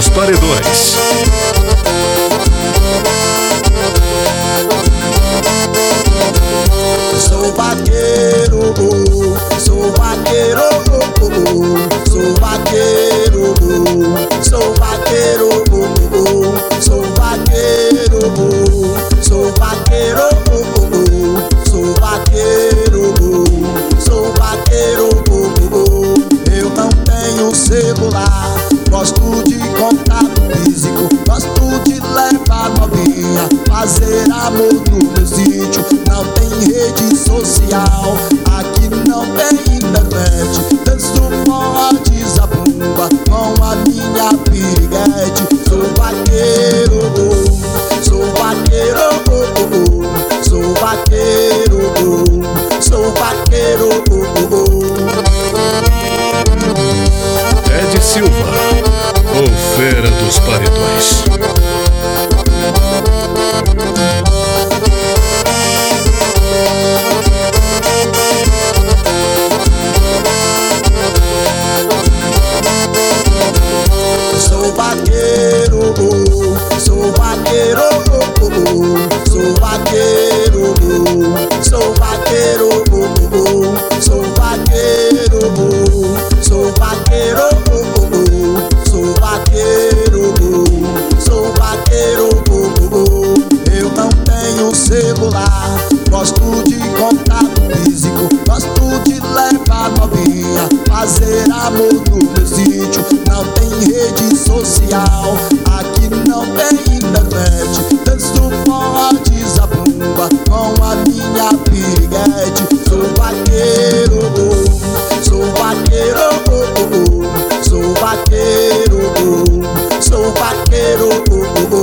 dos Paredões. Sou vaqueiro, sou vaqueiro, sou vaqueiro, sou vaqueiro, sou vaqueiro, sou vaqueiro, sou vaqueiro, sou vaqueiro. Eu não tenho celular, gosto de contato físico, gosto de levar novinha, fazer amor no meu sítio. Não tem rede social, aqui não tem internet. Danço forró de zabumba com a minha piriguete. Sou vaqueiro, sou vaqueiro, sou vaqueiro, sou vaqueiro. Ed Silva, o Fera dos Paredões. Sou vaqueiro, sou vaqueiro, sou vaqueiro, sou vaqueiro, sou vaqueiro, sou vaqueiro, sou vaqueiro, sou vaqueiro. Eu não tenho celular, gosto de contato físico, gosto de levar novinha, fazer amor no meu sítio. Não tem rede social, aqui não tem internet. Danço forró de zabumba com a minha piriguete. Sou vaqueiro, sou vaqueiro, sou vaqueiro, sou vaqueiro.